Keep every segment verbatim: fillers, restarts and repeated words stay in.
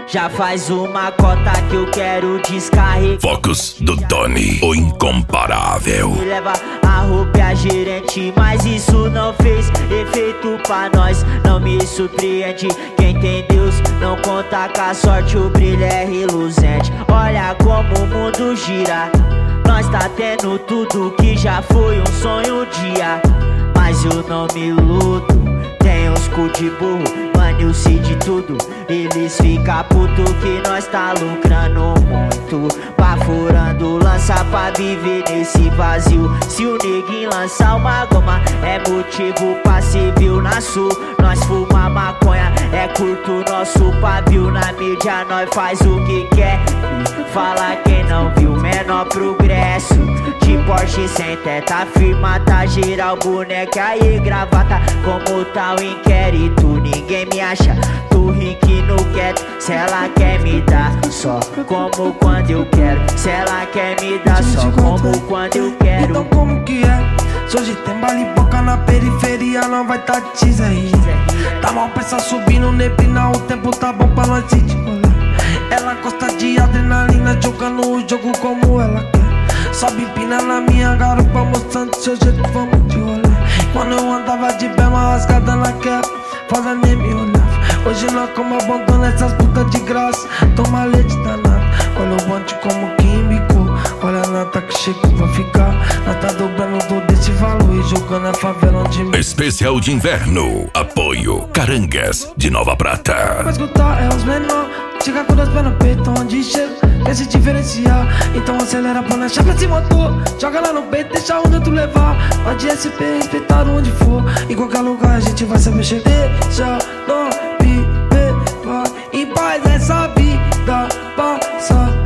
Já faz uma cota que eu quero descarregar. Focus do Doni, o incomparável. Me leva a roupa e a gerente, mas isso não fez efeito pra nós. Não me surpreende, quem tem Deus não conta com a sorte, o brilho é reluzente. Olha como o mundo gira, nós tá tendo tudo que já foi um sonho um dia. Mas eu não me iludo, tem uns cu de burro, mano, eu sei de tudo. Eles ficam puto que nós tá lucrando muito, furando lança pra viver nesse vazio. Se o neguinho lançar uma goma, é motivo pra ser viu. Na sul, nós fuma maconha, é curto nosso pavio. Na mídia nós faz o que quer e fala quem não viu. Menor progresso, de Porsche sem teta, firma tá geral, boneca aí gravata. Como tá o inquérito, ninguém me acha, tô rico no quieto. Se ela quer me dar, só como quando eu quero. Se ela quer me dar, só como quando eu quero. Então como que é? Se hoje tem baile boca na periferia, não vai tá teaser aí. Tá mal peça subindo, neblina, o tempo tá bom pra nós se olhar. Ela gosta de adrenalina, jogando o jogo como ela quer. Sobe empina na minha garupa, mostrando seu jeito, vamos de rolê. Quando eu andava de bema rasgada naquela, foda nem me olhava. Hoje nós como abandona essas putas de graça, toma leite danado. Olha o bonde como químico, olha a nota que chega vai ficar. Nós tá dobrando todo esse valor e jogando a favela onde me... Especial de inverno, apoio Carangas de Nova Prata. Pra escutar é os menor, chega com dois pés no peito, onde chega quer se diferenciar. Então acelera pra nós, chapa esse motor, joga lá no peito, deixa o neutro levar. Pode S P, respeitar onde for, em qualquer lugar a gente vai saber chegar. Deixa nós viver, vai em paz essa vida passageira.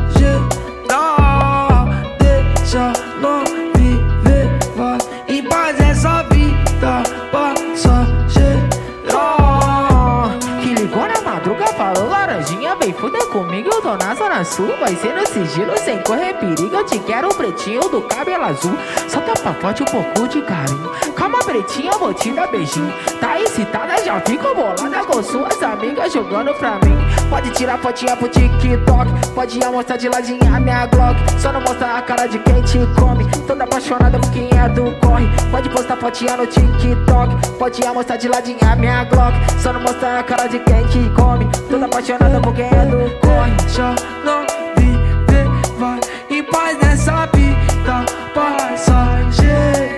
Deixa nós viver, vai em paz essa vida passageira. Que ligou na madruga, falou laranjinha, vem fuder comigo, eu tô na zona sul. Vai ser no sigilo, sem correr perigo, eu te quero pretinho do cabelo azul. Só tá pra forte um pouco de carinho, calma pretinha, eu vou te dar beijinho. Tá excitada, já fico bolada com suas amigas jogando pra mim. Pode tirar fotinha pro TikTok, pode mostrar de ladinha minha Glock. Só não mostrar a cara de quem te come, toda apaixonada por quem é do corre. Pode postar fotinha no TikTok, pode mostrar de ladinha minha Glock. Só não mostrar a cara de quem te come, toda apaixonada por quem é do corre. Deixa não viver, vai em paz nessa vida passageira.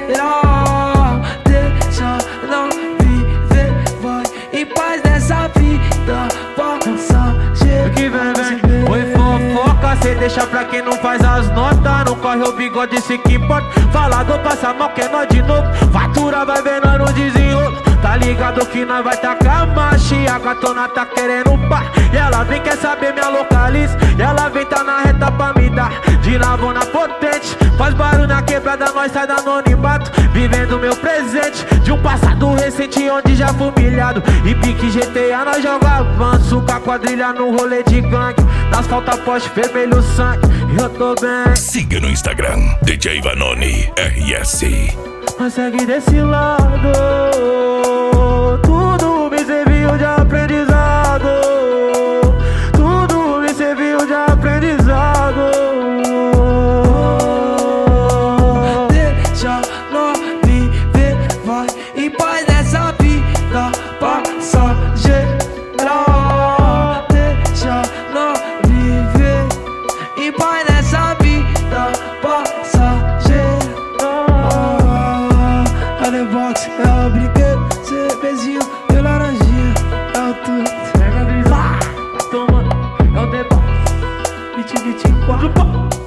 Deixa não viver, vai em paz nessa vida passageira. Que vem, vem, oi fofoca, cê deixa pra quem não faz as notas. Não corre o bigode, se que importa. Falado passa mal, que é nós de novo. Fatura vai ver nós no desenrolo. Tá ligado que nós vai tacar marcha e a gatona tá querendo par. E ela vem, quer saber minha localiza. E ela vem tá na reta pra me dar de navona potente. Faz barulho na quebrada, nós sai da anonimato. Vivendo meu presente de um passado recente onde já fui humilhado. E pique G T A nós joga avanço com a quadrilha no rolê de gangue. Nas falta poste vermelho sangue, eu tô bem. Siga no Instagram, D J Vanoni R S. Mas segue desse lado, tudo me serviu de aprendizado. Tudo me serviu de aprendizado. Deixa nós viver, vai em paz nessa vida passageira. Deixa nós viver em paz nessa vida passageira. É The Box, é o brinquedo, cervezinho e laranjinha, é o tudo. Pega a grisa, toma, é o The Box. vinte, vinte e quatro.